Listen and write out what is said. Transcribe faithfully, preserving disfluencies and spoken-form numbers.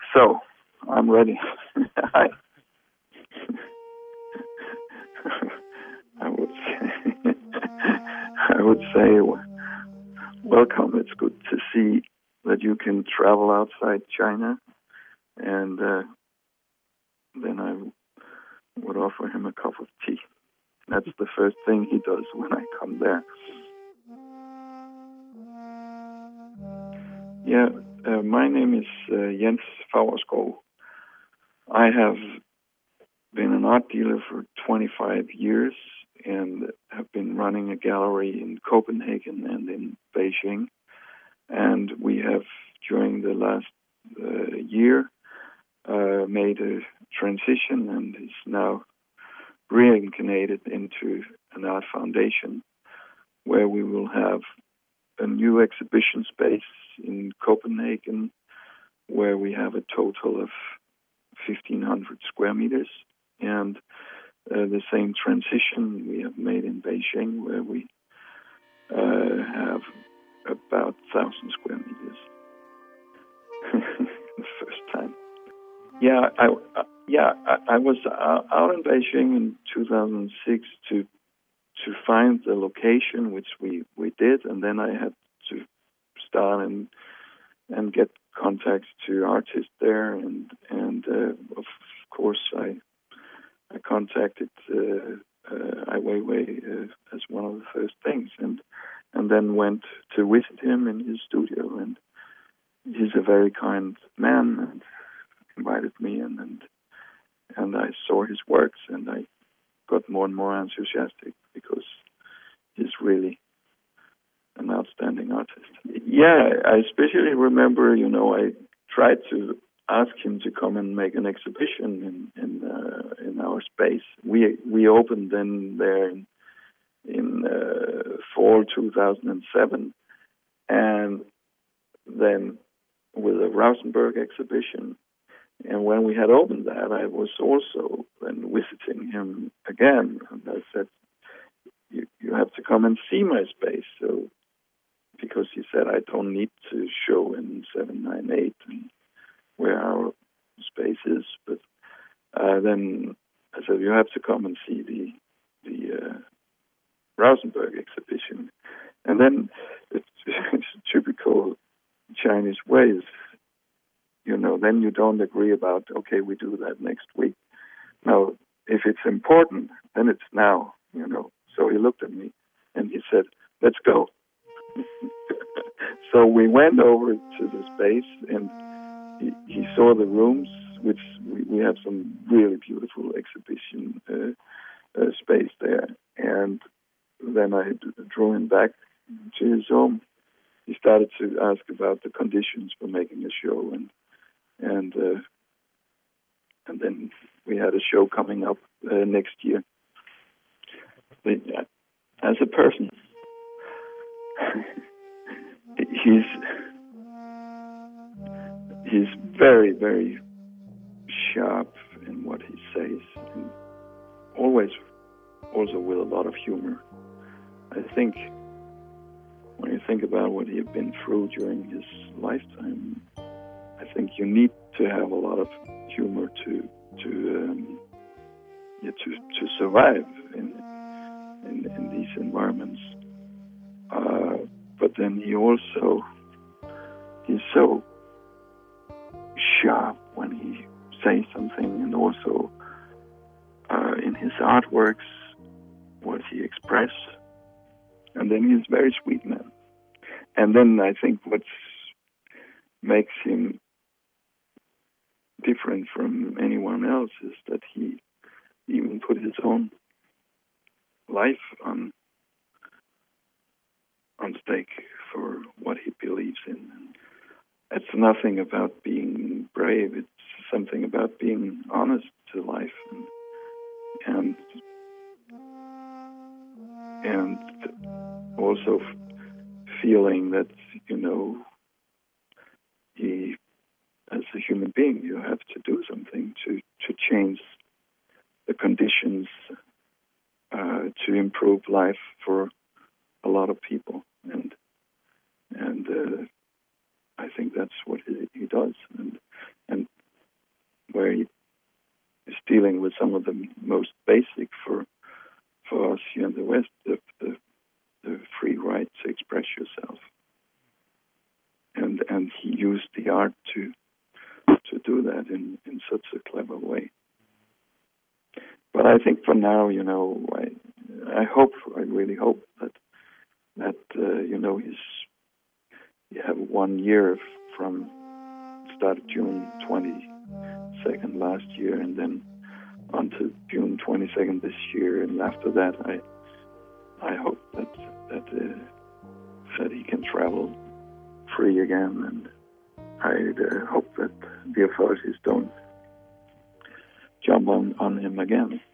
So, I'm ready. I, I would say, I would say, welcome. It's good to see that you can travel outside China, and uh, then I would offer him a cup of tea. That's the first thing he does when I come there. Yeah, uh, my name is uh, Jens Faurskov. I have been an art dealer for twenty-five years and have been running a gallery in Copenhagen and in Beijing. And we have, during the last uh, year, uh, made a transition and is now reincarnated into an art foundation where we will have a new exhibition space in Copenhagen where we have a total of fifteen hundred square meters, and uh, the same transition we have made in Beijing where we uh, have about one thousand square meters. The first time. Yeah, I, uh, yeah, I, I was uh, out in Beijing in two thousand six to to find the location, which we, we did, and then I had to start and and get contacts to artists there, and and uh, of course I I contacted uh, uh, Ai Weiwei uh, as one of the first things, and and then went to visit him in his studio, and he's a very kind man, and invited me, and and, and I saw his works, and I got more and more enthusiastic because he's really an outstanding artist. Yeah, I especially remember, you know, I tried to ask him to come and make an exhibition in in, uh, in our space. We we opened then there in, in uh, fall two thousand seven, and then with a Rauschenberg exhibition. And when we had opened that, I was also then visiting him again, and I said, "You you have to come and see my space." So, because he said I don't need to show in seven nine eight where our space is, but uh, then I said you have to come and see the the uh, Rauschenberg exhibition, and then it's, it's typical Chinese ways. You know, then you don't agree about, okay, we do that next week. No, if it's important, then it's now, you know. So he looked at me and he said, let's go. So we went over to the space, and he, he saw the rooms, which we, we have some really beautiful exhibition uh, uh, space there. And then I drew him back to his home. He started to ask about the conditions for making a show, and And uh, and then we had a show coming up uh, next year. But, uh, as a person, he's he's very, very sharp in what he says, and always also with a lot of humor. I think when you think about what he had been through during his lifetime, I think you need to have a lot of humor to to um, yeah, to to survive in in, in these environments. Uh, but then he also he's so sharp when he says something, and also uh, in his artworks what he expresses. And then he's a very sweet man. And then I think what makes him different from anyone else is that he even put his own life on on stake for what he believes in. It's nothing about being brave. It's something about being honest to life, and and, and also feeling that, you know, he, as a human being, you have to do something to, to change the conditions uh, to improve life for a lot of people, and and uh, I think that's what he, he does. And and dealing with some of the most basic for for us here in the West, the, the, the free right to express yourself. And and he used the art to to do that in, in such a clever way. But I think for now, you know, I I hope, I really hope that that uh, you know, he's you have one year from started June twenty-second last year, and then on to June twenty-second this year, and after that, I I hope that that uh, that he can travel free again, and I uh, hope that the authorities don't jump on, on him again.